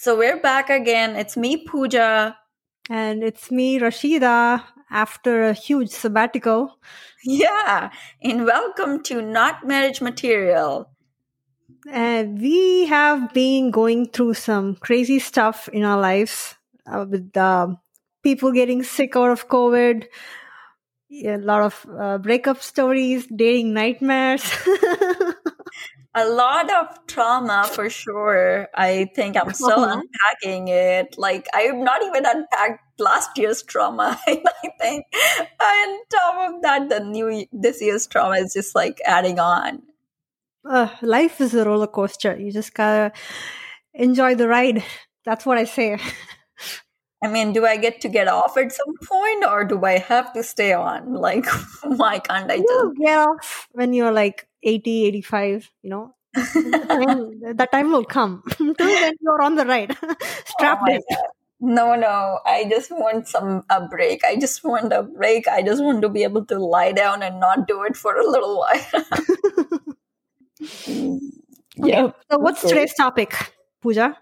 So we're back again. It's me, Pooja. And it's me, Rashida, after a huge sabbatical. Yeah, and welcome to Not Marriage Material. And we have been going through some crazy stuff in our lives with people getting sick out of COVID, a lot of breakup stories, dating nightmares. A lot of trauma for sure. I think I'm still Uh-huh. unpacking it. Like, I have not even unpacked last year's trauma, I think. On top of that, this year's trauma is just like adding on. Life is a roller coaster. You just gotta enjoy the ride. That's what I say. I mean, do I get off at some point or do I have to stay on? Like, why can't I just? You get off when you're like 80, 85, that time will come. Till then, you're on the ride. Oh Strapped my in. God. No. I just want a break. I just want a break. I just want to be able to lie down and not do it for a little while. Okay, Yep. so what's Okay. today's topic, Pooja?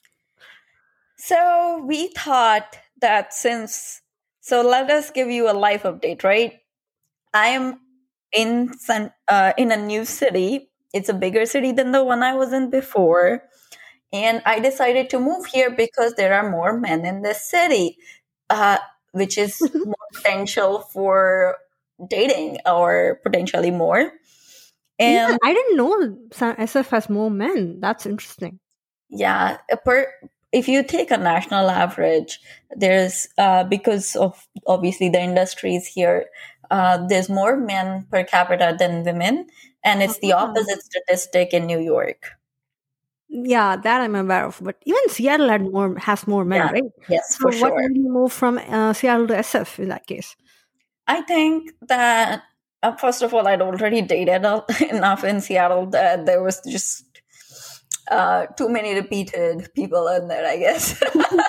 So we thought that so let us give you a life update, right? I am in a new city. It's a bigger city than the one I was in before. And I decided to move here because there are more men in this city, which is more potential for dating or potentially more. Yeah, And I didn't know SF has more men. That's interesting. yeah, if you take a national average, there's because of obviously the industries here, there's more men per capita than women, and it's the Ah. opposite statistic in New York. Yeah, that I'm aware of. But even Seattle has more men, Yeah, right? yes, So for what sure. made you move from Seattle to SF in that case? I think that first of all, I'd already dated enough in Seattle that there was just too many repeated people in there, I guess.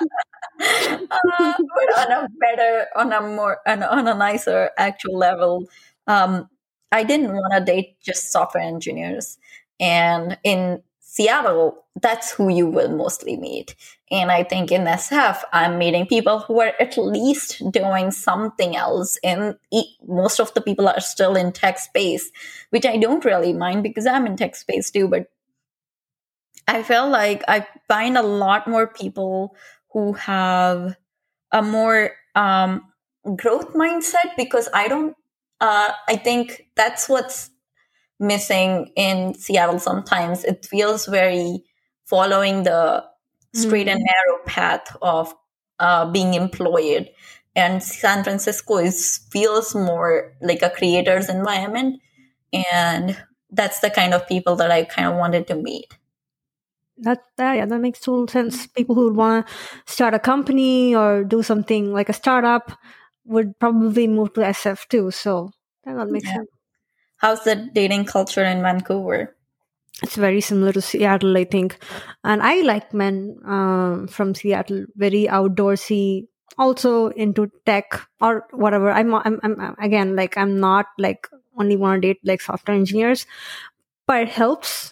But on a better, on a more, on a nicer actual level, um, I didn't want to date just software engineers. And in Seattle, that's who you will mostly meet. And I think in SF, I'm meeting people who are at least doing something else. And most of the people are still in tech space, which I don't really mind because I'm in tech space too. But I feel like I find a lot more people who have a more growth mindset because I think that's what's missing in Seattle sometimes. It feels very following the straight and narrow path of being employed. And San Francisco feels more like a creator's environment. And that's the kind of people that I kind of wanted to meet. That makes total sense. People who would want to start a company or do something like a startup would probably move to SF too. So that makes Yeah. sense. How's the dating culture in Vancouver? It's very similar to Seattle, I think. And I like men from Seattle, very outdoorsy, also into tech or whatever. I'm again, like, I'm not like only want to date like software engineers, but it helps,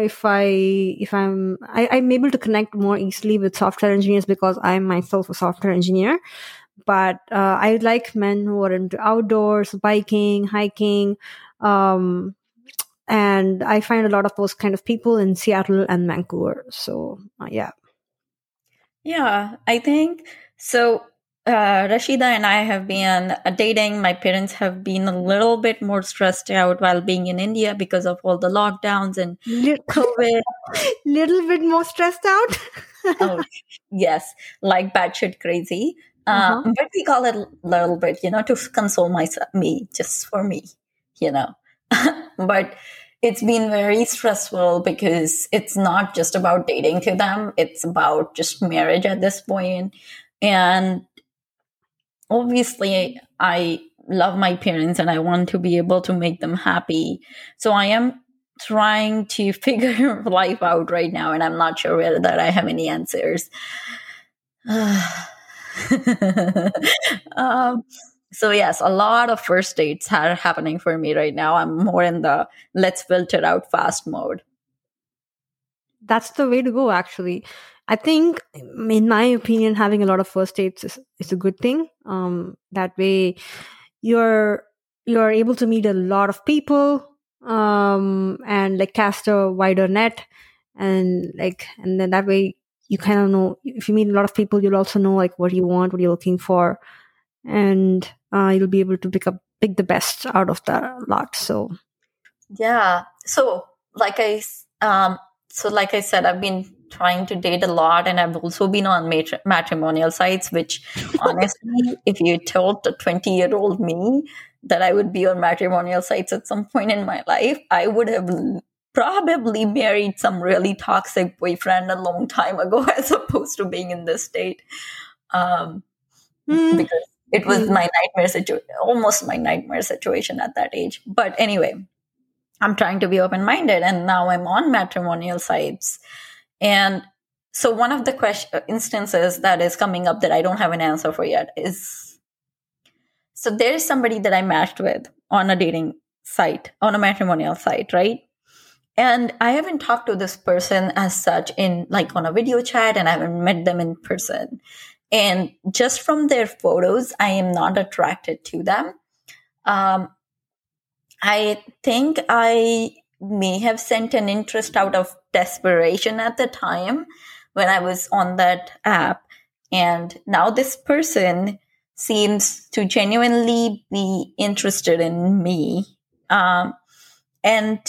if I'm able to connect more easily with software engineers because I'm myself a software engineer. But I like men who are into outdoors, biking, hiking, um, and I find a lot of those kind of people in Seattle and Vancouver. So yeah. Yeah, I think so. Rashida and I have been dating. My parents have been a little bit more stressed out while being in India because of all the lockdowns and COVID. Little bit more stressed out. Oh, yes, like batshit crazy. Uh-huh. But we call it a little bit, to console me, just for me, you know. But it's been very stressful because it's not just about dating to them, it's about just marriage at this point. And obviously, I love my parents and I want to be able to make them happy. So I am trying to figure life out right now, and I'm not sure whether that I have any answers. um, so yes, a lot of first dates are happening for me right now. I'm more in the let's filter out fast mode. that's the way to go, actually. I think, in my opinion, having a lot of first dates is a good thing. That way you're able to meet a lot of people, and like cast a wider net, and then that way you kind of know, if you meet a lot of people, you'll also know like what you want, what you're looking for, and you'll be able to pick the best out of the lot. So Yeah. Like I said, I've been trying to date a lot, and I've also been on matrimonial sites, which honestly, if you told the 20-year-old me that I would be on matrimonial sites at some point in my life, I would have probably married some really toxic boyfriend a long time ago, as opposed to being in this state. Because it was my nightmare situation, almost my nightmare situation at that age. But anyway, I'm trying to be open-minded, and now I'm on matrimonial sites. And so one of the instances that is coming up that I don't have an answer for yet is, so there is somebody that I matched with on a dating site, on a matrimonial site, right? And I haven't talked to this person as such on a video chat, and I haven't met them in person. And just from their photos, I am not attracted to them. I think I may have sent an interest out of desperation at the time when I was on that app. And now this person seems to genuinely be interested in me. And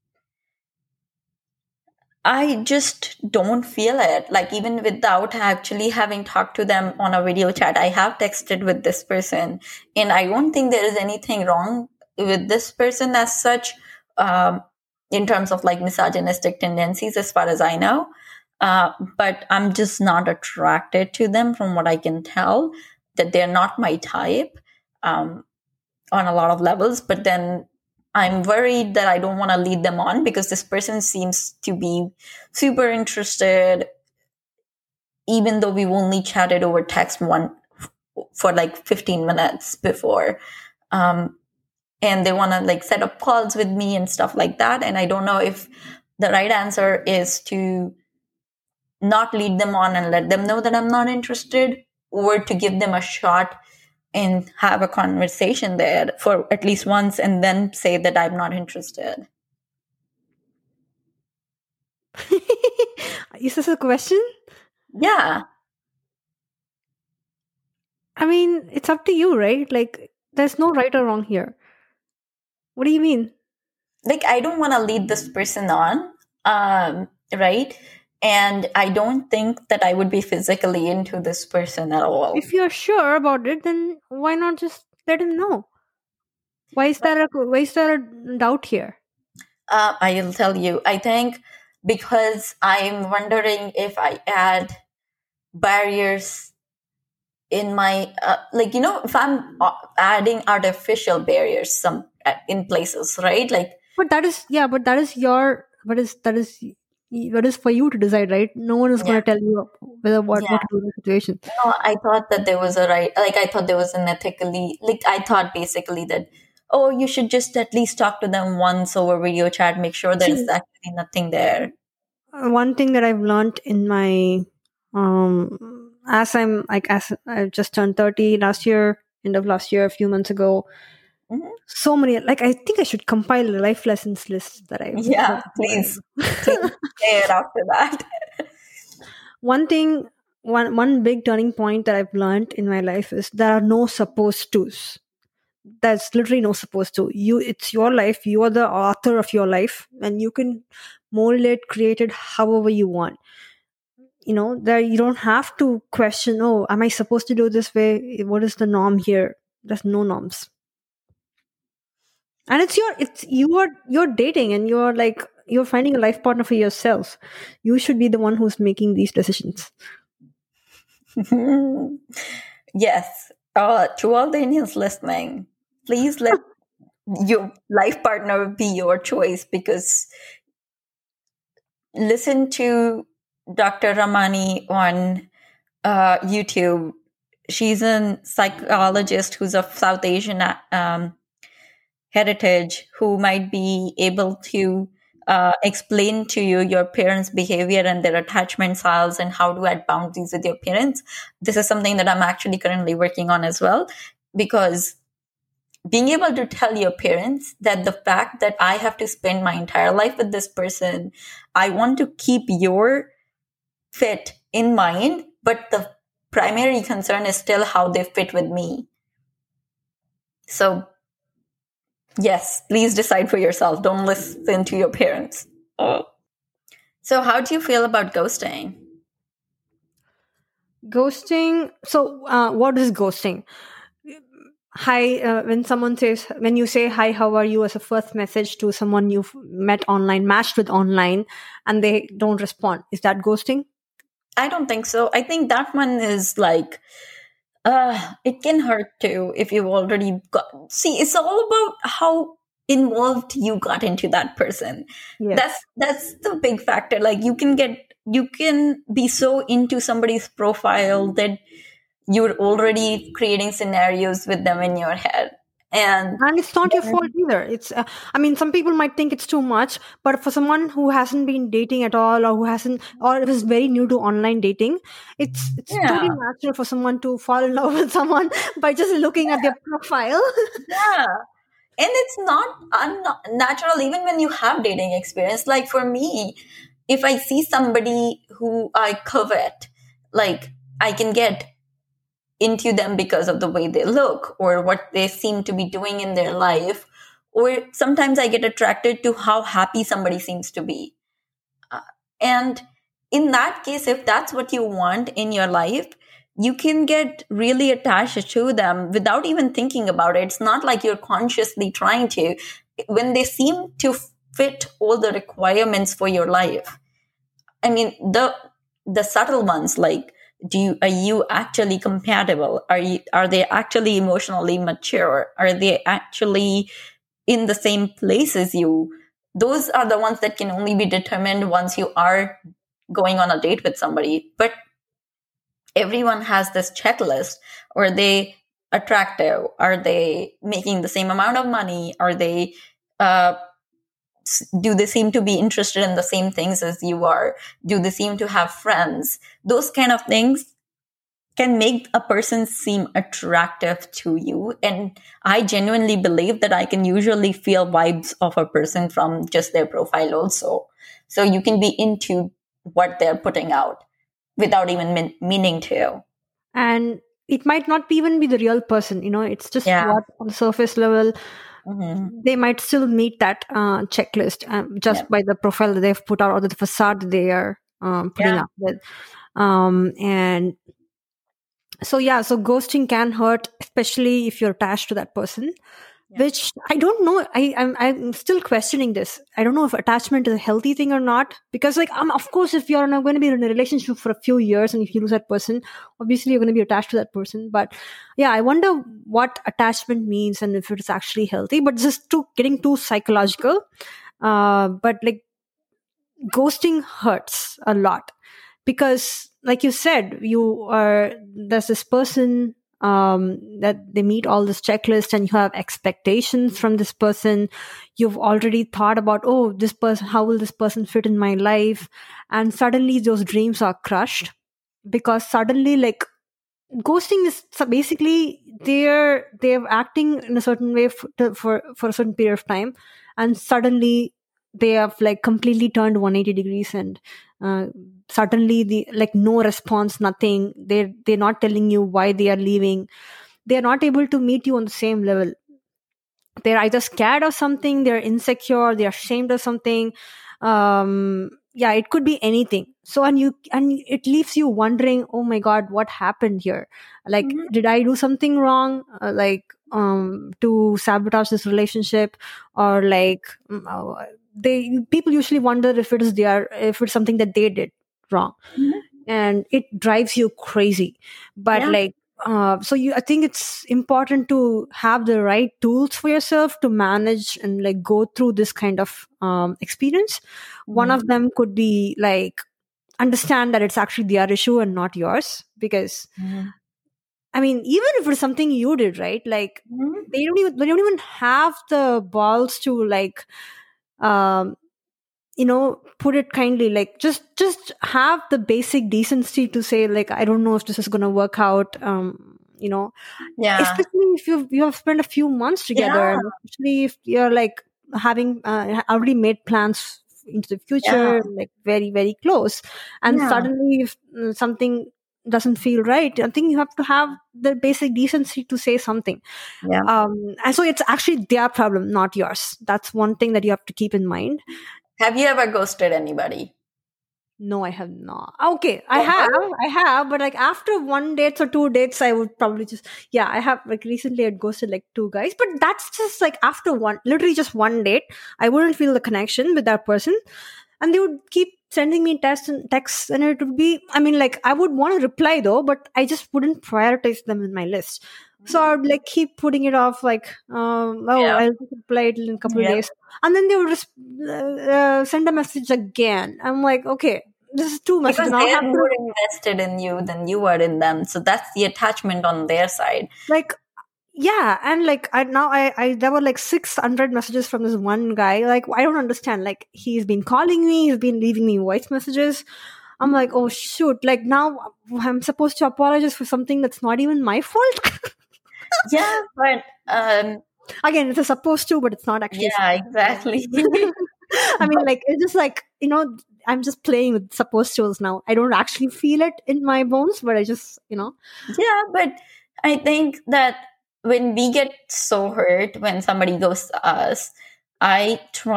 I just don't feel it. Like, even without actually having talked to them on a video chat, I have texted with this person, and I don't think there is anything wrong with this person as such, in terms of like misogynistic tendencies, as far as I know. But I'm just not attracted to them, from what I can tell, that they're not my type, on a lot of levels. But then I'm worried that I don't want to lead them on, because this person seems to be super interested, even though we've only chatted over text for like 15 minutes before. And they want to like set up calls with me and stuff like that. And I don't know if the right answer is to not lead them on and let them know that I'm not interested, or to give them a shot and have a conversation there for at least once, and then say that I'm not interested. Is this a question? Yeah. I mean, it's up to you, right? Like, there's no right or wrong here. What do you mean? Like, I don't want to lead this person on, right? And I don't think that I would be physically into this person at all. If you're sure about it, then why not just let him know? Why is there a doubt here? I'll tell you. I think because I'm wondering if I add barriers in my, if I'm adding artificial barriers in places, right? Like, but that is for you to decide, right? No one is going to tell you what to do in the situation. No, I thought that there was I thought there was an ethically, I thought basically that, oh, you should just at least talk to them once over video chat, make sure there's actually nothing there. One thing that I've learned in my, as I just turned 30 last year, end of last year, a few months ago. Mm-hmm. So many, I think I should compile a life lessons list that I. Yeah, please say it after that. One big turning point that I've learned in my life is there are no supposed tos. There's literally no supposed to. It's your life. You are the author of your life, and you can mold it, create it however you want. There you don't have to question, oh, am I supposed to do this way? What is the norm here? There's no norms. And you're dating, and you're finding a life partner for yourself. You should be the one who's making these decisions. Yes. To all the Indians listening, please let your life partner be your choice, because listen to Dr. Ramani on YouTube. She's a psychologist who's of South Asian heritage, who might be able to explain to you your parents' behavior and their attachment styles and how to add boundaries with your parents. This is something that I'm actually currently working on as well, because being able to tell your parents that the fact that I have to spend my entire life with this person, I want to keep your fit in mind, but the primary concern is still how they fit with me. So, yes, please decide for yourself. Don't listen to your parents. So, how do you feel about ghosting? Ghosting. So, what is ghosting? Hi, when you say hi, how are you as a first message to someone you've met online, matched with online, and they don't respond, is that ghosting? I don't think so. I think that one is like, it can hurt too if you've already got. See, it's all about how involved you got into that person. Yes. That's the big factor. Like you can be so into somebody's profile that you're already creating scenarios with them in your head. And it's not your fault either. It's, some people might think it's too much, but for someone who hasn't been dating at all, or is very new to online dating, it's totally natural for someone to fall in love with someone by just looking at their profile. Yeah. And it's not unnatural even when you have dating experience. Like for me, if I see somebody who I covet, like I can get into them because of the way they look or what they seem to be doing in their life. Or sometimes I get attracted to how happy somebody seems to be. And in that case, if that's what you want in your life, you can get really attached to them without even thinking about it. It's not like you're consciously trying to. When they seem to fit all the requirements for your life, I mean, the subtle ones, like, are you actually compatible? Are they actually emotionally mature? Are they actually in the same place as you? Those are the ones that can only be determined once you are going on a date with somebody. But everyone has this checklist. Are they attractive? Are they making the same amount of money? Are they do they seem to be interested in the same things as you are? Do they seem to have friends? Those kind of things can make a person seem attractive to you. And I genuinely believe that I can usually feel vibes of a person from just their profile also. So you can be into what they're putting out without even meaning to. And it might not even be the real person, it's just what on the surface level. Mm-hmm. They might still meet that checklist just by the profile that they've put out or the facade they are putting up with. And so ghosting can hurt, especially if you're attached to that person. Which I don't know. I'm still questioning this. I don't know if attachment is a healthy thing or not. Because of course, if you're not going to be in a relationship for a few years and if you lose that person, obviously you're going to be attached to that person. But yeah, I wonder what attachment means and if it's actually healthy. But just getting too psychological. But like ghosting hurts a lot because, like you said, there's this person that they meet all this checklist and you have expectations from this person. You've already thought about, this person, how will this person fit in my life? And suddenly those dreams are crushed because suddenly ghosting is basically they're acting in a certain way for a certain period of time, and suddenly they have completely turned 180 degrees and suddenly the no response, nothing. They're not telling you why they are leaving. They're not able to meet you on the same level. They're either scared of something, they're insecure, they're ashamed of something. It could be anything. So and it leaves you wondering, oh my god, what happened here? Did I do something wrong to sabotage this relationship? Or people usually wonder if it's something that they did wrong. And it drives you crazy. But I think it's important to have the right tools for yourself to manage and go through this kind of experience. One of them could be understand that it's actually their issue and not yours, because even if it's something you did, right? They don't even have the balls to put it kindly, like just have the basic decency to say, like, I don't know if this is going to work out. Yeah. Especially if you have spent a few months together, Yeah. and especially if you're like having already made plans into the future, Yeah. like very, very close, and Yeah. suddenly if something doesn't feel right, I think you have to have the basic decency to say something. Yeah. And so it's actually their problem, not yours. That's one thing that you have to keep in mind. Have you ever ghosted anybody? No, I have not. Okay, I have, but like after one dates or two dates, I would probably just, I have, like, recently I'd ghosted like two guys, but that's just like after literally just one date, I wouldn't feel the connection with that person, and they would keep sending me texts, and it would be, I mean, like, I would want to reply though, but I just wouldn't prioritize them in my list. So I would like keep putting it off, like, Yeah. I'll reply it in a couple of days, and then they would just send a message again. I'm like, okay, this is too much. Because Now I they are have more invested in you than you are in them. So that's the attachment on their side. like, yeah, and like I there were like 600 messages from this one guy. Like, I don't understand. Like, he's been calling me, he's been leaving me voice messages. I'm like, oh shoot! Like, now I'm supposed to apologize for something that's not even my fault. Yeah, but again, it's supposed to, but it's not actually. yeah, exactly. I mean, like, it's just like, I'm just playing with supposed tos now. I don't actually feel it in my bones, but I just, Yeah, but I think that when we get so hurt when somebody goes to us, I'm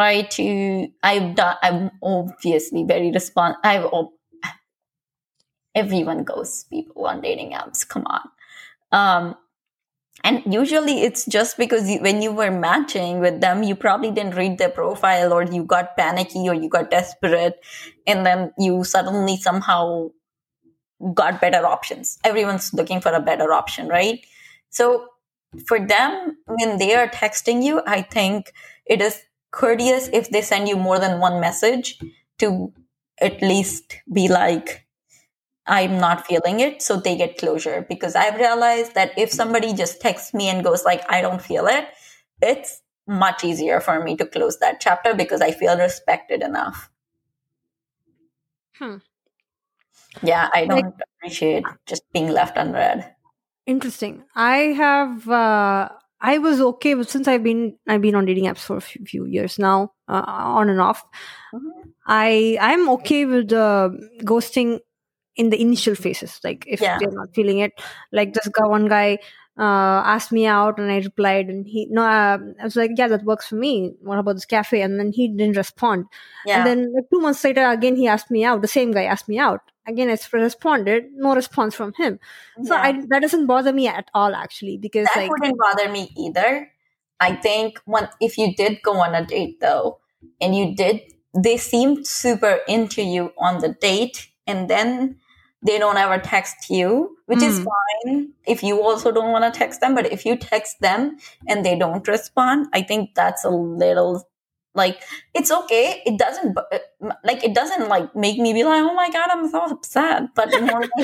obviously very everyone ghosts people on dating apps. Come on. And usually it's just because when you were matching with them, you probably didn't read their profile, or you got panicky, or you got desperate, and then you suddenly somehow got better options. Everyone's looking for a better option, right? So for them, when they are texting you, I think it is courteous if they send you more than one message to at least be like, I'm not feeling it, so they get closure. Because I've realized that if somebody just texts me and goes like, I don't feel it, it's much easier for me to close that chapter because I feel respected enough. Yeah, I don't appreciate just being left unread. Interesting. I was okay with, since I've been on dating apps for a few years now, on and off. Mm-hmm. I'm okay with ghosting in the initial phases, like if they're not feeling it. Like this one guy asked me out, and I replied, and I was like, yeah, that works for me. What about this cafe? And then he didn't respond. And then like 2 months later, again he asked me out. The same guy asked me out. Again, I responded. No response from him. So that doesn't bother me at all, actually, because that wouldn't bother me either. I think if you did go on a date though, and they seemed super into you on the date, and then they don't ever text you, which is fine if you also don't want to text them. But if you text them and they don't respond, I think that's a little, like, it's okay. It doesn't like make me be like, oh my God, I'm so upset. But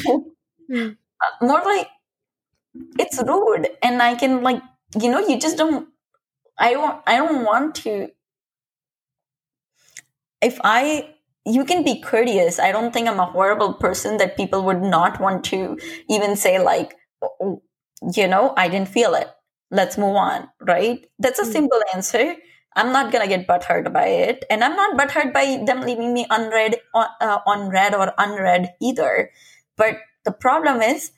more like it's rude. And I can, like, you just don't, I don't want to, you can be courteous. I don't think I'm a horrible person that people would not want to even say like, I didn't feel it. Let's move on, right? That's a simple answer. I'm not going to get butthurt by it. And I'm not butthurt by them leaving me unread or unread either. But the problem is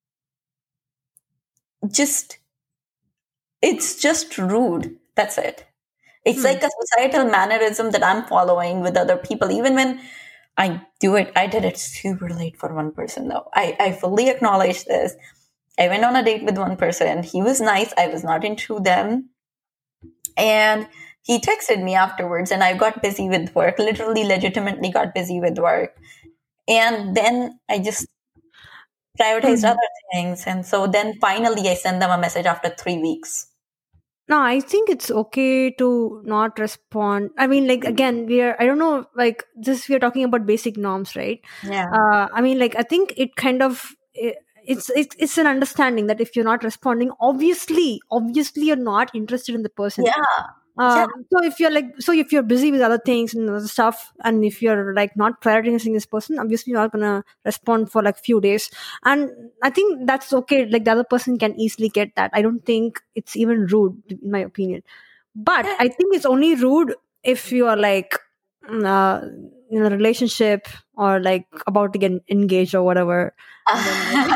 it's just rude. That's it. It's like a societal mannerism that I'm following with other people. Even when I do it, I did it super late for one person though. I fully acknowledge this. I went on a date with one person. He was nice. I was not into them. And he texted me afterwards, and I got busy with work, literally legitimately got busy with work. And then I just prioritized other things. And so then finally I sent them a message after 3 weeks. No, I think it's okay to not respond. I mean, like, again, I don't know, like, we're talking about basic norms, right? Yeah. I mean, like, I think it kind of, it's an understanding that if you're not responding, obviously you're not interested in the person. Yeah. Yeah. So if you're busy with other things and other stuff, and if you're like not prioritizing this person, obviously you're not gonna respond for like few days. And I think that's okay. Like the other person can easily get that. I don't think it's even rude, in my opinion. But I think it's only rude if you are like uh, in a relationship or like about to get engaged or whatever. And then,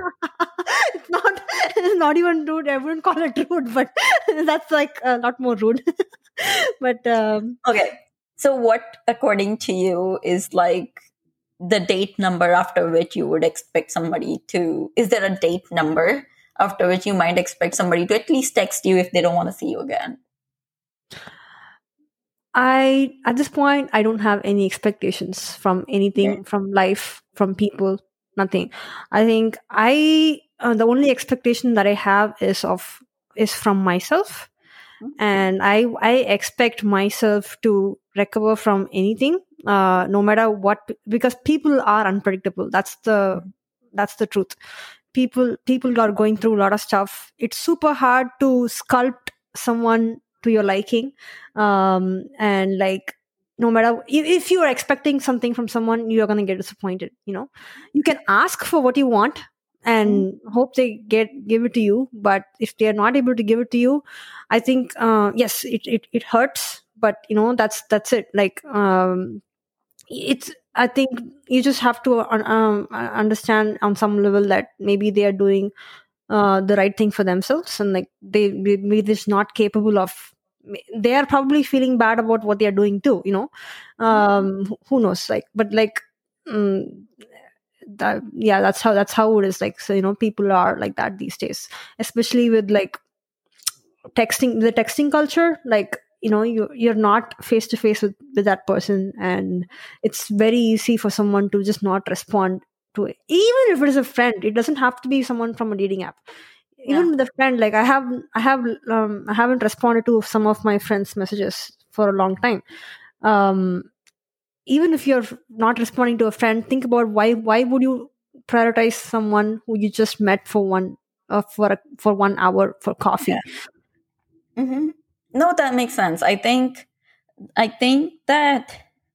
it's not even rude. I wouldn't call it rude, but that's like a lot more rude. But Okay. So what, according to you, is like the date number after which you would expect somebody to, is there a date number after which you might expect somebody to at least text you if they don't want to see you again? at this point, I don't have any expectations from anything, from life, from people, nothing. I think the only expectation that I have is from myself. And I expect myself to recover from anything, no matter what, because people are unpredictable. That's the truth. People are going through a lot of stuff. It's super hard to sculpt someone to your liking, and like no matter if you are expecting something from someone, you're going to get disappointed. You can ask for what you want and hope they give it to you, but if they are not able to give it to you, I think yes, it hurts, but that's it. Like it's I think you just have to understand on some level that maybe they are doing the right thing for themselves, and like maybe they're just not capable of, they are probably feeling bad about what they are doing too, who knows, like, but like yeah, that's how it is. Like, so people are like that these days, especially with like the texting culture. Like, you're not face to face with that person, and it's very easy for someone to just not respond to it. Even if it is a friend, it doesn't have to be someone from a dating app. Even with a friend, like I haven't responded to some of my friends' messages for a long time. Even if you're not responding to a friend, think about why would you prioritize someone who you just met for 1 hour for coffee? No, that makes sense. I think that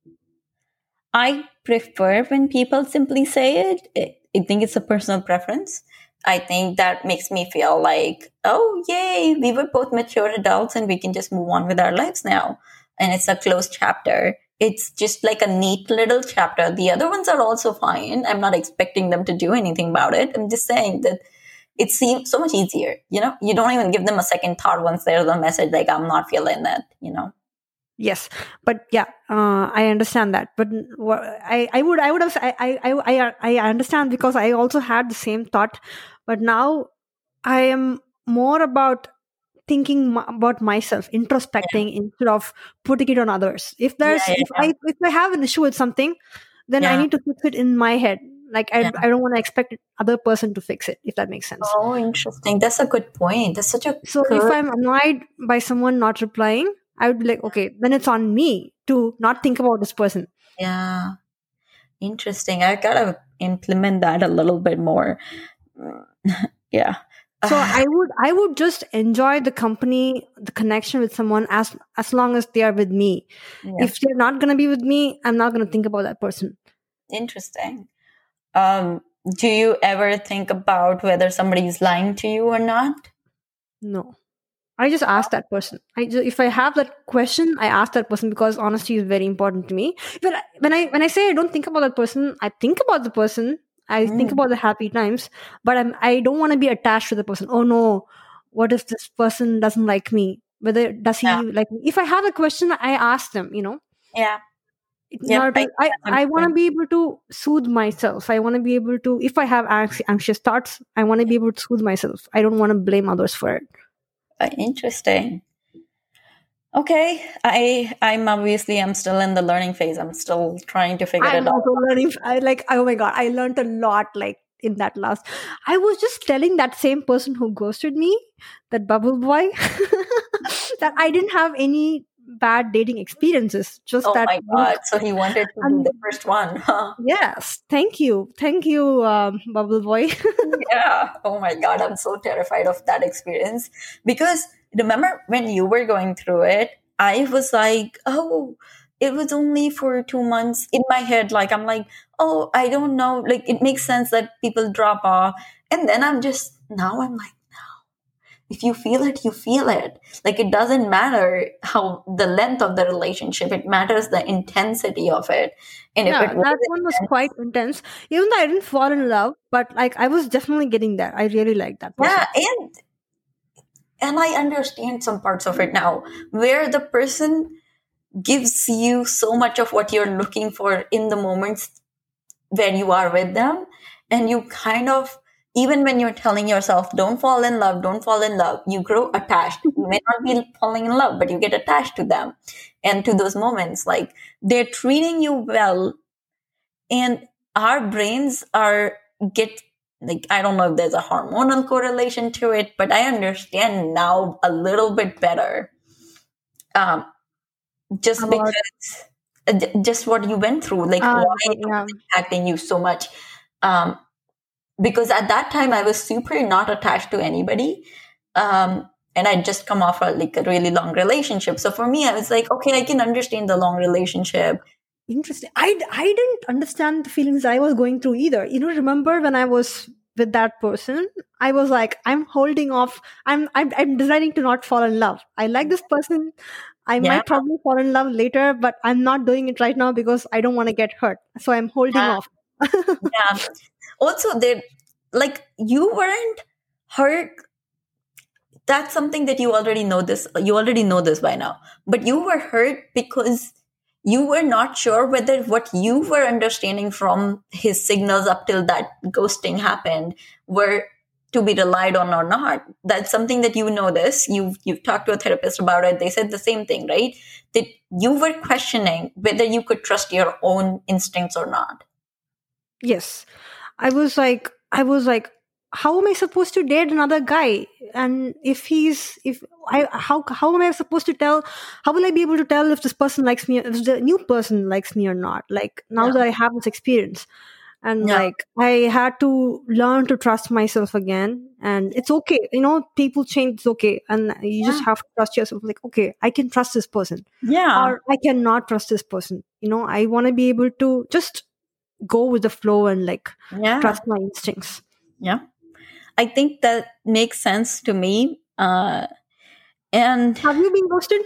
I prefer when people simply say it. I think it's a personal preference. I think that makes me feel like, oh, yay, we were both mature adults and we can just move on with our lives now. And it's a closed chapter. It's just like a neat little chapter. The other ones are also fine. I'm not expecting them to do anything about it. I'm just saying that it seems so much easier. You don't even give them a second thought once there's a message like, I'm not feeling that. Yes, but yeah, I understand that. But I would have I understand, because I also had the same thought, but now I am more about thinking about myself, introspecting instead of putting it on others. If I have an issue with something, then I need to fix it in my head. Like I don't want to expect other person to fix it, if that makes sense. Oh, interesting. That's a good point. That's such a if I'm annoyed by someone not replying, I would be like, okay, then it's on me to not think about this person. Yeah. Interesting. I gotta implement that a little bit more. Yeah. So I would just enjoy the company, the connection with someone as long as they are with me. Yeah. If they're not gonna be with me, I'm not gonna think about that person. Interesting. Do you ever think about whether somebody is lying to you or not? No. I just ask that person. If I have that question, I ask that person, because honesty is very important to me. But when I say I don't think about that person, I think about the person. I think about the happy times, but I don't want to be attached to the person. Oh no, what if this person doesn't like me? Does he like me? If I have a question, I ask them. Yeah. I want to be able to soothe myself. I want to be able to, if I have anxious thoughts, I want to be able to soothe myself. I don't want to blame others for it. Interesting. Okay, I'm still in the learning phase. I'm still trying to figure it out. I'm also learning. Oh my god, I learned a lot. Like in that last, I was just telling that same person who ghosted me, that bubble boy, that I didn't have any bad dating experiences. Just that. Oh my god! So he wanted to be the first one, huh? Yes. Thank you, bubble boy. Yeah. Oh my god, I'm so terrified of that experience, because remember when you were going through it, I was like, oh, it was only for 2 months. In my head, like, I'm like, oh, I don't know. Like, it makes sense that people drop off. And then I'm like, if you feel it, you feel it. Like, it doesn't matter how the length of the relationship, it matters the intensity of it. And if Yeah, it was that one was quite intense. Even though I didn't fall in love, but like I was definitely getting there. I really liked that person. yeah, and I understand some parts of it now, where the person gives you so much of what you're looking for in the moments where you are with them, and you kind of, even when you're telling yourself don't fall in love, you grow attached. You may not be falling in love, but you get attached to them and to those moments. Like, they're treating you well, and our brains are get like, I don't know if there's a hormonal correlation to it, but I understand now a little bit better, just About because just what you went through, like why it yeah. was impacting you so much. Because at that time I was super not attached to anybody, and I'd just come off a really long relationship. So for me, I was like, okay, I can understand the long relationship. Interesting. I didn't understand the feelings I was going through either. Remember when I was with that person, I was like, I'm holding off. I'm deciding to not fall in love. I like this person. I Yeah. might probably fall in love later, but I'm not doing it right now because I don't want to get hurt. So I'm holding Yeah. off. Yeah. Also, you weren't hurt. That's something that you already know this. You already know this by now. But you were hurt because you were not sure whether what you were understanding from his signals up till that ghosting happened were to be relied on or not. That's something that you know this. You've talked to a therapist about it. They said the same thing, right? That you were questioning whether you could trust your own instincts or not. Yes. I was like, how am I supposed to date another guy? And how am I supposed to tell? How will I be able to tell if this person likes me, if the new person likes me or not? Like, now Yeah. that I have this experience, and Yeah. like I had to learn to trust myself again. And it's okay, people change. It's okay, and you just have to trust yourself. Like, okay, I can trust this person, Yeah. or I cannot trust this person. I want to be able to just go with the flow and Yeah. trust my instincts. Yeah. I think that makes sense to me. And Have you been ghosted?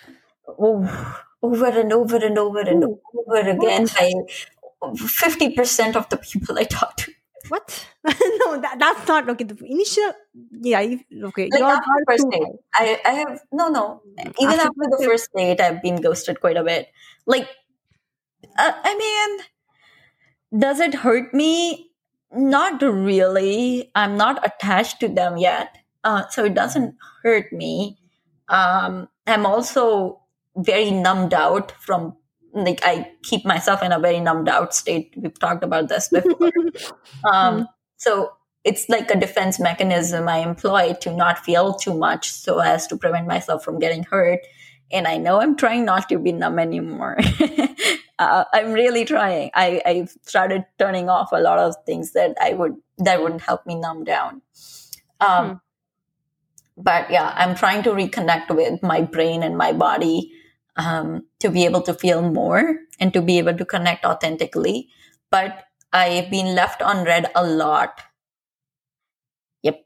over and over and over and Ooh, over again by 50% of the people I talk to. what? No, that's not okay. The initial, okay. Like, Your after the bar first too date, high. I have no. Even after the first date, I've been ghosted quite a bit. Like, I mean, does it hurt me? Not really. I'm not attached to them yet, so it doesn't hurt me. I'm also very numbed out from, I keep myself in a very numbed out state. We've talked about this before. So it's like a defense mechanism I employ to not feel too much so as to prevent myself from getting hurt. And I know I'm trying not to be numb anymore. I'm really trying. I've started turning off a lot of things that wouldn't help me numb down. But yeah, I'm trying to reconnect with my brain and my body, to be able to feel more and to be able to connect authentically. But I've been left on red a lot. Yep.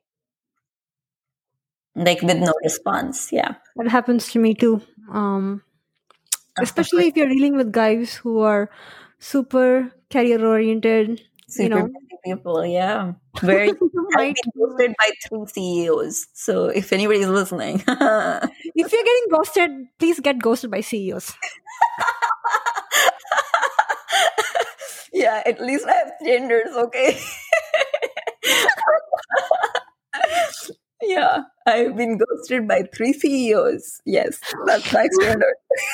Like, with no response. Yeah. That happens to me too. Especially if you're dealing with guys who are super career oriented, Super busy people, yeah. Very. I've been ghosted by 3 CEOs. So if anybody's listening, if you're getting ghosted, please get ghosted by CEOs. Yeah, at least I have genders, okay? Yeah, I've been ghosted by 3 CEOs. Yes, that's my standard.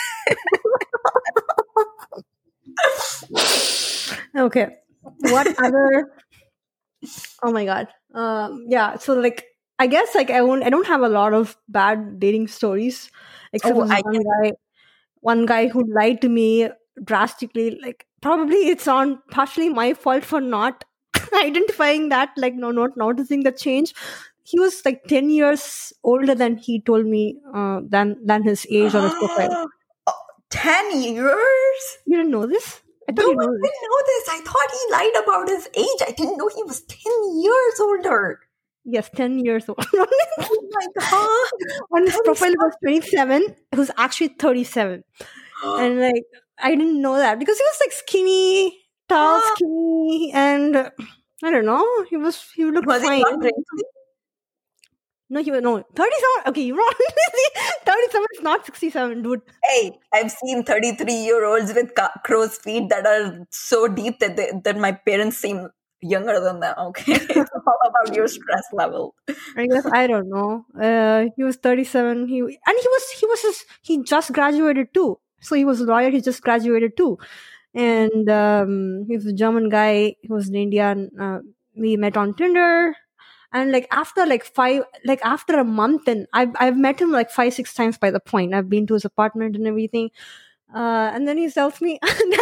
Okay. What other? Oh my god. Yeah. So I guess I don't have a lot of bad dating stories, except for one guy who lied to me drastically. Like, probably it's on partially my fault for not identifying that, not noticing the change. he was like 10 years older than he told me than his age on his profile. 10 years? You didn't know this? I No, thought you I know this. didn't know this. I thought he lied about his age. I didn't know he was 10 years older. Yes, 10 years old. Oh my god. On his profile it was 27. It was actually 37. And like I didn't know that because he was like skinny, tall, skinny, and I don't know. He looked Was he fine. not drinking? No, 37. Okay, you're wrong. 37 is not 67, dude. Hey, I've seen 33-year-olds with crow's feet that are so deep that my parents seem younger than them. Okay, it's all about your stress level. I guess I don't know. He was 37. He just graduated too. So he was a lawyer. He just graduated too, and he was a German guy. He was in India, and we met on Tinder. And like after a month, and I've met him like 5-6 times by the point. I've been to his apartment and everything, and then he tells me,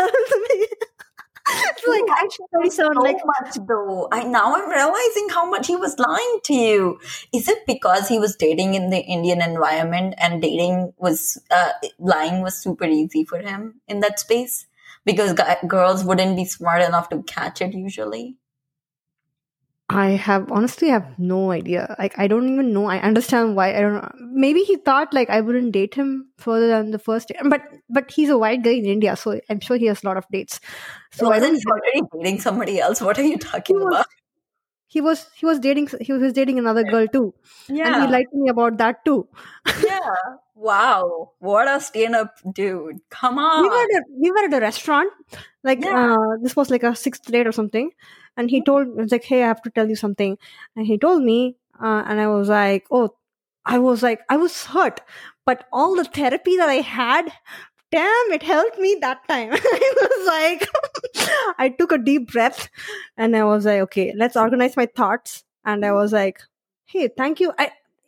it's like actually 37, so like much though. Now I'm realizing how much he was lying to you. Is it because he was dating in the Indian environment and lying was super easy for him in that space? Because girls wouldn't be smart enough to catch it usually. I honestly have no idea. Like, I don't even know. I understand why. I don't know. Maybe he thought like I wouldn't date him further than the first date. But he's a white guy in India, so I'm sure he has a lot of dates. So I wasn't already dating somebody else. What are you talking about? He was dating another girl too. Yeah. And he lied to me about that too. Yeah. Wow. What a stand-up dude. Come on. We were at a restaurant. Like this was like a 6th date or something. And he was like, hey, I have to tell you something. And he told me, and I was like, I was hurt. But all the therapy that I had, damn, it helped me that time. I was like, I took a deep breath and I was like, okay, let's organize my thoughts. And I was like, hey, thank you.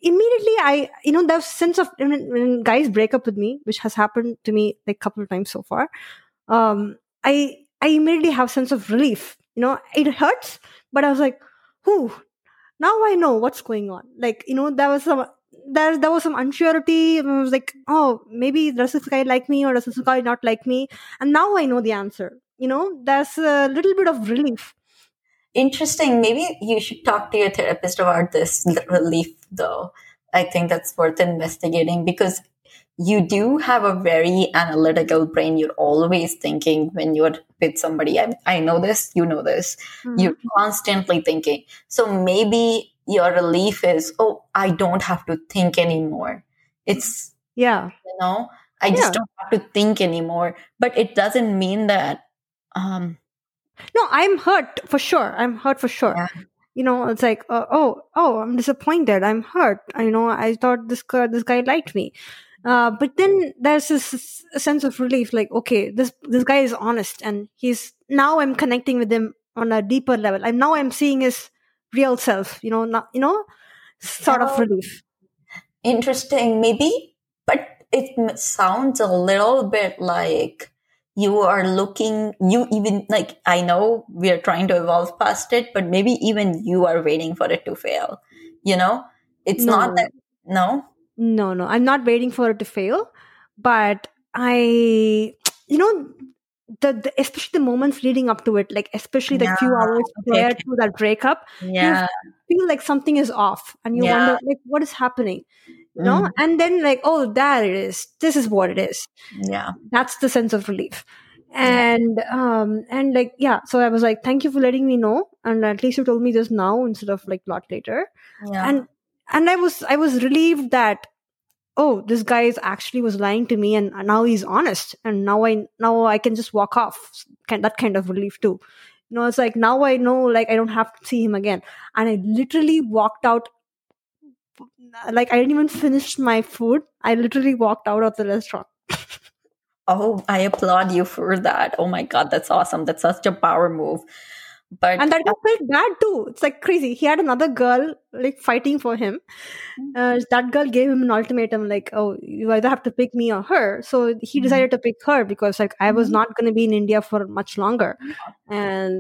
There's sense of when guys break up with me, which has happened to me like a couple of times so far. I immediately have sense of relief. It hurts, but I was like, "Whew, now I know what's going on." Like, there was some unsurety. And I was like, "Oh, maybe does this guy like me or does this guy not like me?" And now I know the answer. There's a little bit of relief. Interesting. Maybe you should talk to your therapist about this relief, though. I think that's worth investigating because you do have a very analytical brain. You're always thinking when you're with somebody. I know this, you know this. Mm-hmm. You're constantly thinking. So maybe your relief is, I don't have to think anymore. It's, I just don't have to think anymore. But it doesn't mean that. No, I'm hurt for sure. Yeah. It's like, I'm disappointed. I'm hurt. I thought this guy liked me. But then there's this sense of relief, like, okay, this guy is honest, and now I'm connecting with him on a deeper level. I'm seeing his real self, sort of relief. Interesting, maybe, but it sounds a little bit like you are I know we are trying to evolve past it, but maybe even you are waiting for it to fail. It's not that, no? No, I'm not waiting for it to fail, but especially the moments leading up to it, like especially the few hours prior to that breakup, you feel like something is off, and you wonder like what is happening, and then like, there it is. This is what it is. Yeah, that's the sense of relief, and So I was like, thank you for letting me know, and at least you told me this now instead of like a lot later, And I was relieved that, this guy actually was lying to me, and now he's honest, and now I can just walk off. That kind of relief too. It's like now I know, like I don't have to see him again. And I literally walked out. Like I didn't even finish my food. I literally walked out of the restaurant. I applaud you for that. Oh my God, that's awesome. That's such a power move. And that guy felt bad too. It's like crazy. He had another girl like fighting for him. That girl gave him an ultimatum, like, you either have to pick me or her. So he decided to pick her because like I was not going to be in India for much longer. And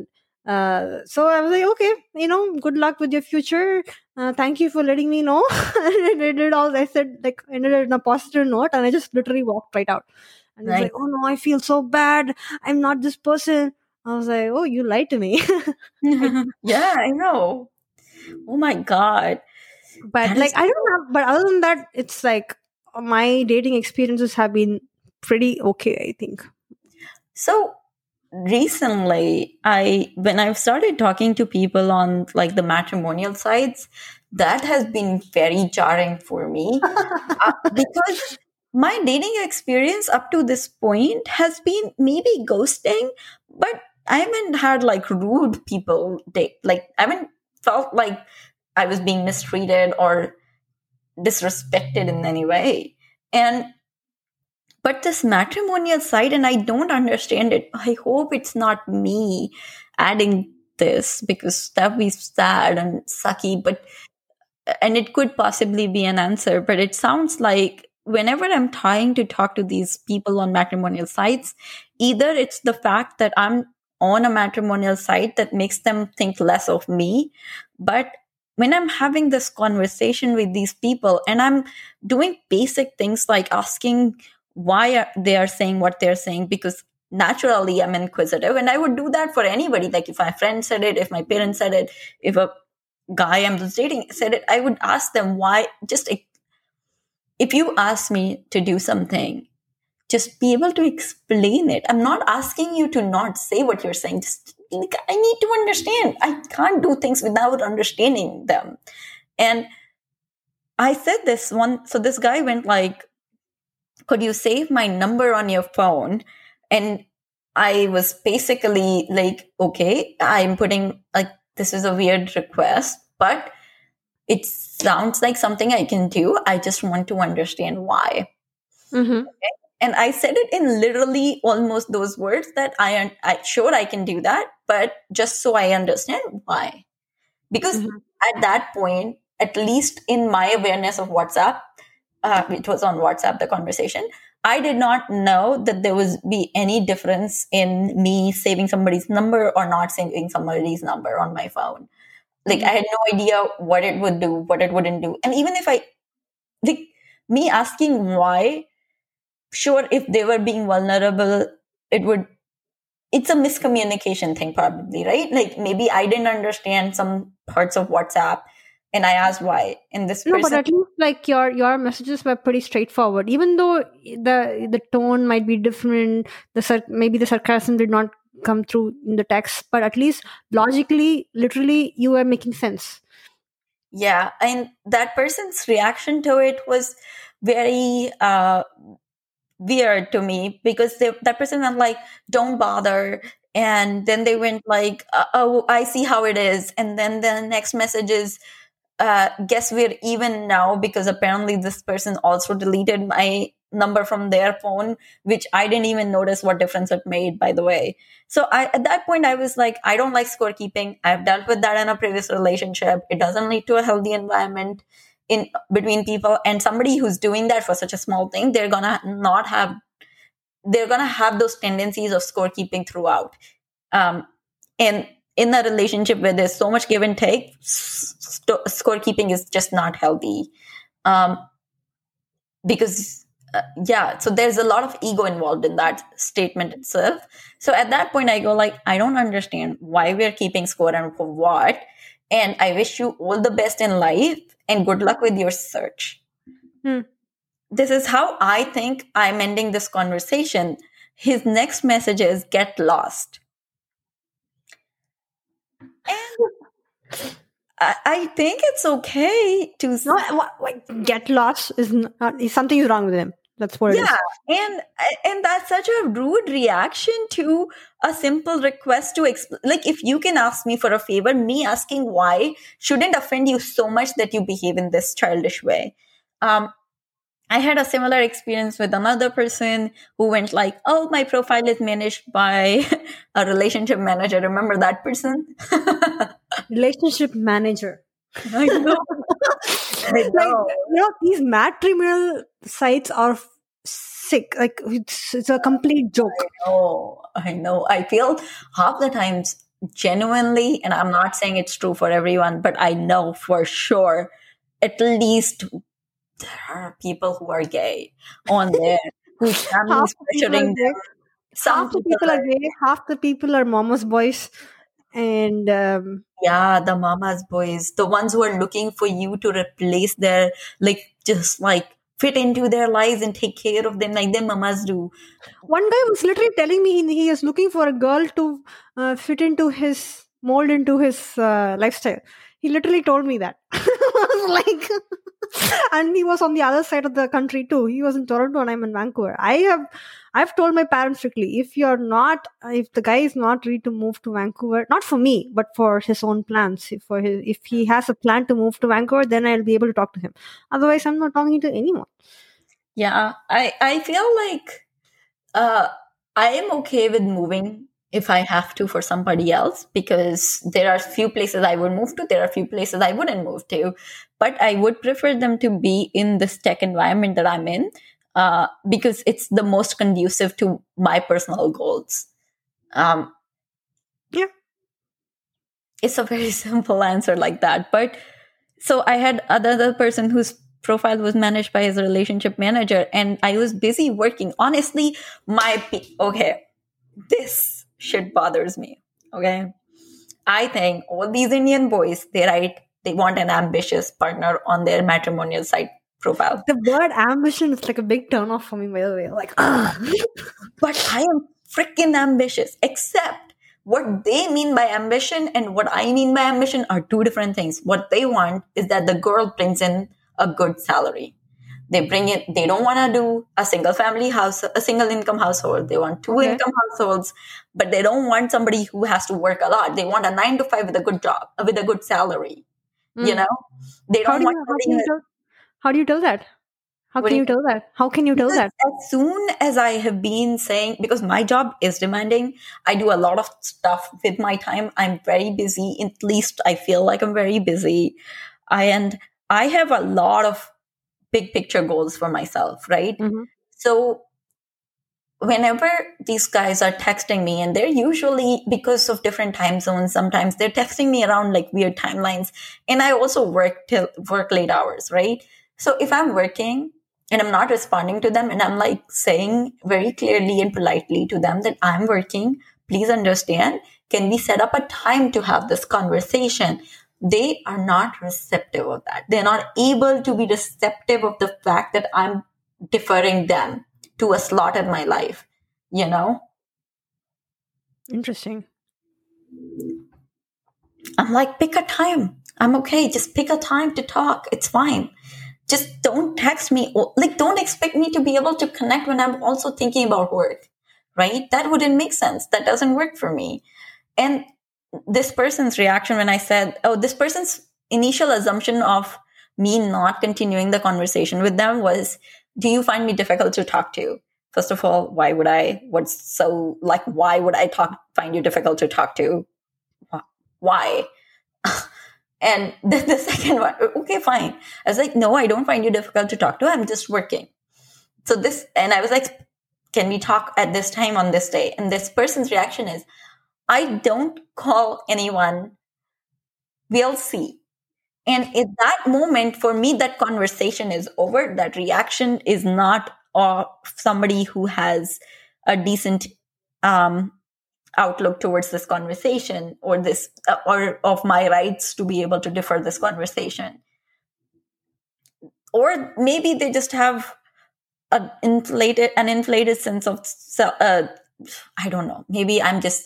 So I was like, okay, good luck with your future. Thank you for letting me know. And I did all. I said, like, ended it on a positive note, and I just literally walked right out. And he's Nice. like, oh no, I feel so bad. I'm not this person. I was like, oh, you lied to me. Yeah, I know. Oh my God. But That like, is I don't have. But other than that, it's like my dating experiences have been pretty okay, I think. so recently. When I've started talking to people on like the matrimonial sites, that has been very jarring for me because my dating experience up to this point has been maybe ghosting, but I haven't had like rude people date. Like I haven't felt like I was being mistreated or disrespected in any way. And but this matrimonial site, and I don't understand it. I hope it's not me adding this because that'd be sad and sucky. But and it could possibly be an answer, but it sounds like whenever I'm trying to talk to these people on matrimonial sites, either it's the fact that I'm on a matrimonial site that makes them think less of me, but when I'm having this conversation with these people and I'm doing basic things like asking why they are saying what they're saying, because naturally I'm inquisitive and I would do that for anybody. Like if my friend said it, if my parents said it, if a guy I'm just dating said it, I would ask them why. Just if you ask me to do something, just be able to explain it. I'm not asking you to not say what you're saying. Just like, I need to understand. I can't do things without understanding them. And I said this one. So this guy went like, could you save my number on your phone? And I was basically like, okay, I'm putting like, this is a weird request, but it sounds like something I can do. I just want to understand why. Mm-hmm. Okay? And I said it in literally almost those words that I sure I can do that, but just so I understand why. Because at that point, at least in my awareness of WhatsApp, it was on WhatsApp, the conversation, I did not know that there was be any difference in me saving somebody's number or not saving somebody's number on my phone. Like I had no idea what it would do, what it wouldn't do. And even if like me asking why, sure, if they were being vulnerable, it's a miscommunication thing probably, right? Like maybe I didn't understand some parts of WhatsApp and I asked why. And this No, but person, at least like your messages were pretty straightforward. Even though the tone might be different, maybe the sarcasm did not come through in the text, but at least logically, literally, you were making sense. yeah, and that person's reaction to it was very weird to me because that person went like, don't bother. And then they went like, oh, I see how it is. And then the next message is, guess we're even now, because apparently this person also deleted my number from their phone, which I didn't even notice what difference it made, by the way. So at that point, I was like, I don't like scorekeeping. I've dealt with that in a previous relationship. It doesn't lead to a healthy environment in between people. And somebody who's doing that for such a small thing, they're gonna have those tendencies of scorekeeping throughout. And in a relationship where there's so much give and take, scorekeeping is just not healthy. Because, so there's a lot of ego involved in that statement itself. So at that point, I go like, I don't understand why we're keeping score and for what. And I wish you all the best in life and good luck with your search. This is how I think I'm ending this conversation. His next message is, get lost. And I think it's okay to get lost is something is wrong with him. That's what it is. Yeah, and that's such a rude reaction to a simple request to like, if you can ask me for a favor, me asking why shouldn't offend you so much that you behave in this childish way. I had a similar experience with another person who went like, oh, my profile is managed by a relationship manager. Remember that person? Relationship manager. I know. Like, these matrimonial sites are sick. Like it's a complete joke. I know. I feel half the times genuinely, and I'm not saying it's true for everyone, but I know for sure at least there are people who are gay on there whose Half families the people are pressuring gay. them. Some Half the people people are are, gay. Half the people are mama's boys. And yeah, the mama's boys, the ones who are looking for you to replace their, like, just like fit into their lives and take care of them like their mamas do. one guy was literally telling me he is looking for a girl to fit into his mold into his lifestyle. He literally told me that. I was like, and he was on the other side of the country too. He was in Toronto and I'm in Vancouver. I've told my parents strictly, if the guy is not ready to move to Vancouver, not for me, but for his own plans, if he has a plan to move to Vancouver, then I'll be able to talk to him. Otherwise, I'm not talking to anyone. Yeah, I feel like uh, I am okay with moving if I have to for somebody else, because there are few places I would move to, there are few places I wouldn't move to, but I would prefer them to be in this tech environment that I'm in, because it's the most conducive to my personal goals. Um, Yeah. it's a very simple answer like that. But so I had another person whose profile was managed by his relationship manager, and I was busy working. Honestly, okay, this shit bothers me. Okay, I think all these Indian boys, they want an ambitious partner on their matrimonial site profile. The word ambition is like a big turn off for me, by the way. Like, But I am freaking ambitious, except what they mean by ambition and what I mean by ambition are two different things. What they want is that the girl brings in a good salary. They don't want to do a single family house, a single income household. They want two okay. income households, but they don't want somebody who has to work a lot. They want a 9 to 5 with a good job, with a good salary. You know, they How don't do want you somebody how do you tell that? How what can do you you tell that? How can you tell Because that? as soon as I have been saying, because my job is demanding, I do a lot of stuff with my time. I'm very busy. At least I feel like I'm very busy. And I have a lot of big picture goals for myself, right? Mm-hmm. So whenever these guys are texting me, and they're usually, because of different time zones, sometimes they're texting me around like weird timelines. And I also work late hours, right? So if I'm working and I'm not responding to them, and I'm like saying very clearly and politely to them that I'm working, please understand, can we set up a time to have this conversation? They are not receptive of that. They're not able to be receptive of the fact that I'm deferring them to a slot in my life, you know? Interesting. I'm like, pick a time. I'm okay. Just pick a time to talk. It's fine. Just don't text me. Like, don't expect me to be able to connect when I'm also thinking about work, right? That wouldn't make sense. That doesn't work for me. And this person's reaction when I said, oh, this person's initial assumption of me not continuing the conversation with them was, do you find me difficult to talk to? First of all, why would I? Why would I find you difficult to talk to? Why? And then the second one, okay, fine. I was like, no, I don't find you difficult to talk to. I'm just working. And I was like, can we talk at this time on this day? And this person's reaction is, I don't call anyone. We'll see. And at that moment, for me, that conversation is over. That reaction is not of somebody who has a decent outlook towards this conversation, or of my rights to be able to defer this conversation. Or maybe they just have an inflated sense of I don't know. Maybe I'm just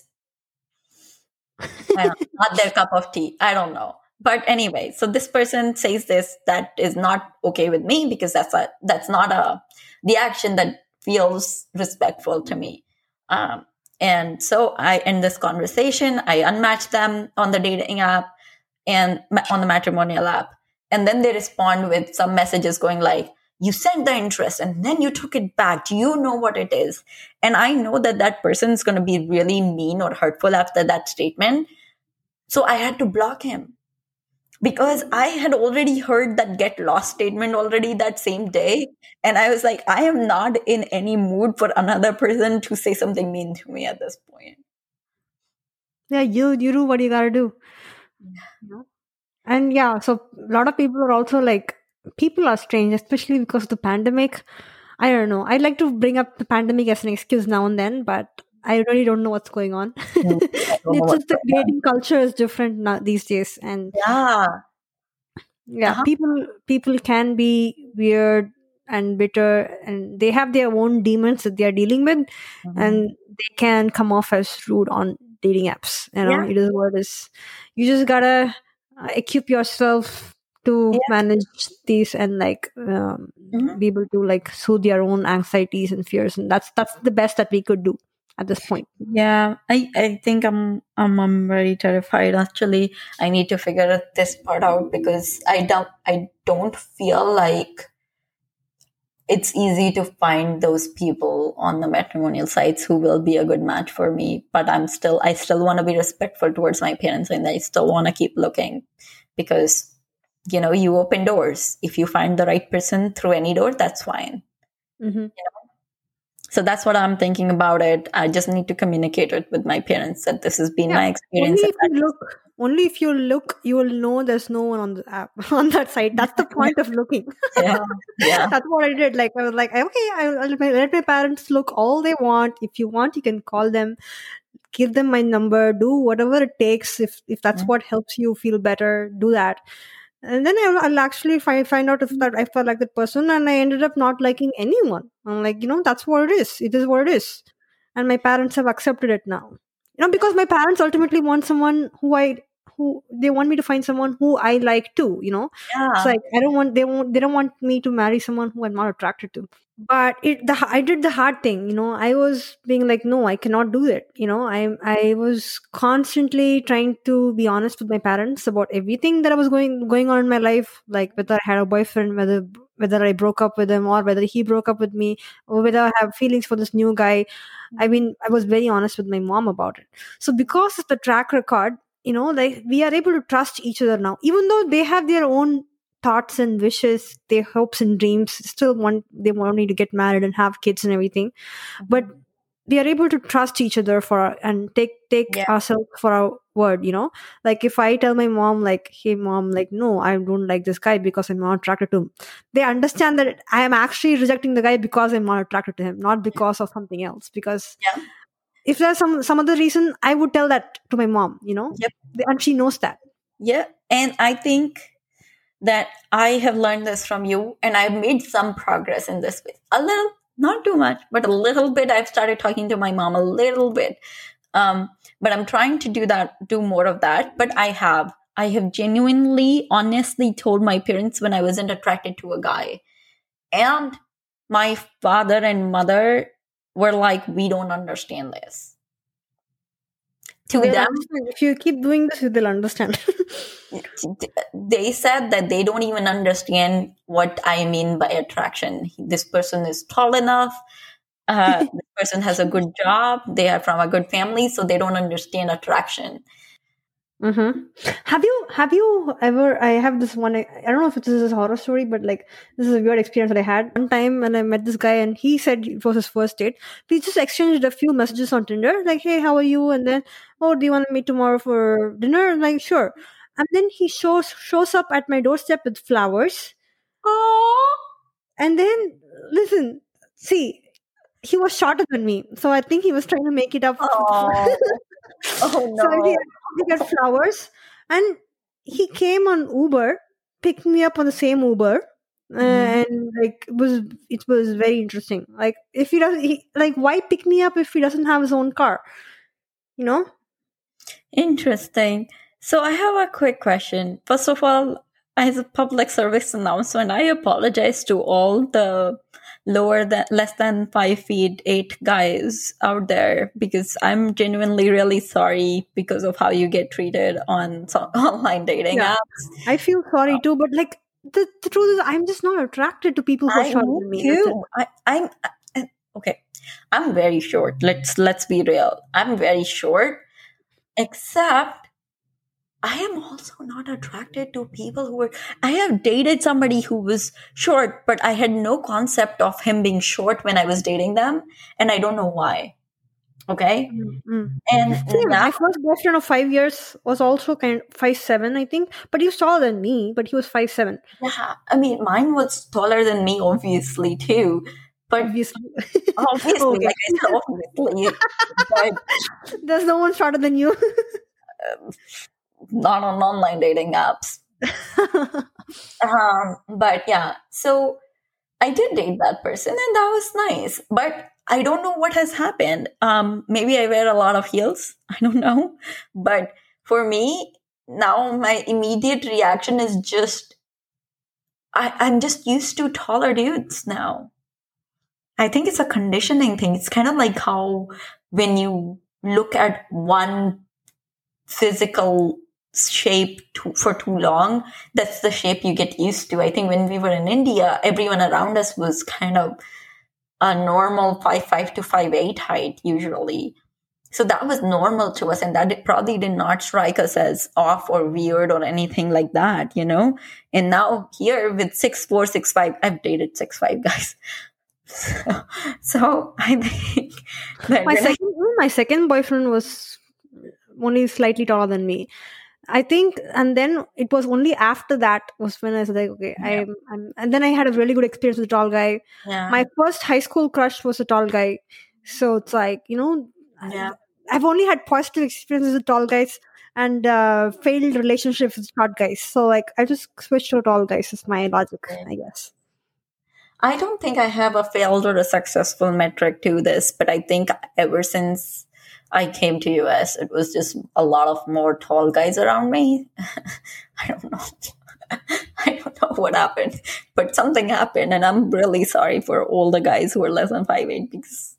not their cup of tea. I don't know. But anyway, so this person says this, that is not okay with me, because that's not the action that feels respectful to me. And so I end this conversation. I unmatch them on the dating app and on the matrimonial app. And then they respond with some messages going like, you sent the interest and then you took it back. Do you know what it is? And I know that that person is going to be really mean or hurtful after that statement. So I had to block him, because I had already heard that get lost statement already that same day. And I was like, I am not in any mood for another person to say something mean to me at this point. Yeah, you do what you gotta do. You know? And yeah, so a lot of people are also like, people are strange, especially because of the pandemic. I don't know. I'd like to bring up the pandemic as an excuse now and then, but I really don't know what's going on. I don't know It's what's just the going on. dating culture is different now these days, and Yeah. yeah, Uh-huh. people can be weird and bitter, and they have their own demons that they are dealing with, Mhm. and they can come off as rude on dating apps. Yeah. It is what it is. You just gotta equip yourself to Yeah. manage these, and like Mhm. be able to like soothe your own anxieties and fears, and that's the best that we could do at this point. Yeah, I think I'm very terrified actually. I need to figure this part out because I don't feel like it's easy to find those people on the matrimonial sites who will be a good match for me. But I still want to be respectful towards my parents, and I still want to keep looking because you open doors. If you find the right person through any door, that's fine. Mm-hmm. So that's what I'm thinking about it. I just need to communicate it with my parents that this has been Yeah. my experience. Only if you look, you will know there's no one on the app on that site. That's the point of looking. Yeah, yeah, That's what I did. Like I was like, okay, I'll let my parents look all they want. If you want, you can call them, give them my number, do whatever it takes. If that's mm, what helps you feel better, do that. And then I'll actually find out if that I felt like that person, and I ended up not liking anyone. I'm like, that's what it is. It is what it is, and my parents have accepted it now. Because my parents ultimately want someone who they want me to find someone who I like too. It's yeah. like they don't want me to marry someone who I'm not attracted to. But I did the hard thing. I was being like, no, I cannot do it. I was constantly trying to be honest with my parents about everything that I was going on in my life, like whether I had a boyfriend, whether I broke up with him, or whether he broke up with me, or whether I have feelings for this new guy. I mean, I was very honest with my mom about it. So because of the track record, like we are able to trust each other now, even though they have their own thoughts and wishes, their hopes and dreams. Still want me to get married and have kids and everything, but Mhm. we are able to trust each other and take Yeah, ourselves for our word. Like if I tell my mom, like, hey mom, like, no, I don't like this guy because I'm not attracted to him, they understand that I am actually rejecting the guy because I'm not attracted to him, not because of something else. Because yeah, if there's some other reason, I would tell that to my mom, yep, and she knows that. yeah. And I think that I have learned this from you, and I've made some progress in this way. A little, not too much, but a little bit. I've started talking to my mom a little bit, but I'm trying to do more of that. But I have genuinely, honestly told my parents when I wasn't attracted to a guy, and my father and mother were like, "We don't understand this." To They'll them, understand. If you keep doing this, they'll understand. they said that they don't even understand what I mean by attraction. This person is tall enough. This person has a good job. They are from a good family, so they don't understand attraction. Mm-hmm. Have you ever? I have this one. I don't know if this is a horror story, but like this is a weird experience that I had one time when I met this guy, and he said it was his first date. We just exchanged a few messages on Tinder, like, "Hey, how are you?" And then, "Oh, do you want to meet tomorrow for dinner?" I'm like, "Sure." And then he shows up at my doorstep with flowers, Oh, and then listen, see, he was shorter than me, so I think he was trying to make it up. oh, oh So no! he got flowers, and he came on Uber, picked me up on the same Uber, Mhm. and like it was very interesting. Like if he doesn't, like why pick me up if he doesn't have his own car? You know? Interesting. So I have a quick question. First of all, as a public service announcement, I apologize to all the less than 5 feet 8 guys out there because I'm genuinely really sorry because of how you get treated on online dating Yeah, apps. I feel sorry too, but like the truth is, I'm just not attracted to people who are I shorter me than me. That's it. too. Okay. I'm very short. Let's be real. I'm very short, except I am also not attracted to people who are. I have dated somebody who was short, but I had no concept of him being short when I was dating them, and I don't know why. Okay. Mm-hmm. And Same. now, My first boyfriend of 5 years was also kind of 5'7", I think, but he was taller than me. But he was 5'7", yeah, I mean, mine was taller than me, obviously, too. But obviously. obviously, Okay, like I said, obviously, but there's no one shorter than you. not on online dating apps. But yeah, so I did date that person, and that was nice. But I don't know what has happened. Maybe I wear a lot of heels. I don't know. But for me, now my immediate reaction is just I'm just used to taller dudes now. I think it's a conditioning thing. It's kind of like how when you look at one physical shape for too long, that's the shape you get used to. I think when we were in India, everyone around us was kind of a normal 5'5" to 5'8" height usually. So that was normal to us, and that probably did not strike us as off or weird or anything like that, you know? And now here with 6'4", 6'5", I've dated 6'5" guys. So I think that My second boyfriend was only slightly taller than me, I think. And then it was only after that was when I was like, okay, yeah, and then I had a really good experience with a tall guy. yeah, My first high school crush was a tall guy. So it's like, yeah. I've only had positive experiences with tall guys and failed relationships with short guys. So like I just switched to tall guys is my logic, I guess. I don't think I have a failed or a successful metric to this, but I think ever since I came to US, it was just a lot of more tall guys around me. I don't know. I don't know what happened, but something happened, and I'm really sorry for all the guys who are less than 5'8", because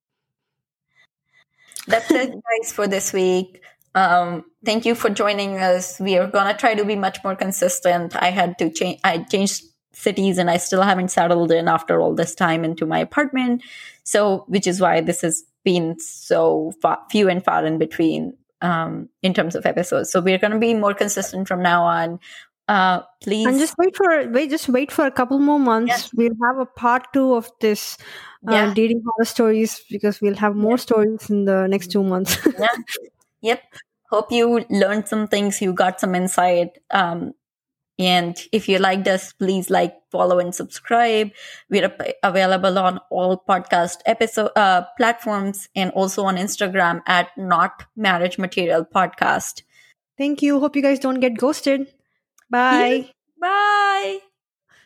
that's it, guys, for this week. Thank you for joining us. We are gonna try to be much more consistent. I had to change. I changed cities, and I still haven't settled in after all this time into my apartment. So, which is why this has been so few and far in between in terms of episodes. So we're gonna be more consistent from now on. Please, and just wait for a couple more months. yeah. We'll have a part 2 of this Yeah. dating horror stories, because we'll have more stories in the next 2 months. Yeah. Yep. Hope you learned some things. You got some insight. And if you liked us, please like, follow, and subscribe. We're available on all podcast episode platforms, and also on Instagram at Not Marriage Material Podcast. Thank you. Hope you guys don't get ghosted. Bye. Yeah. Bye.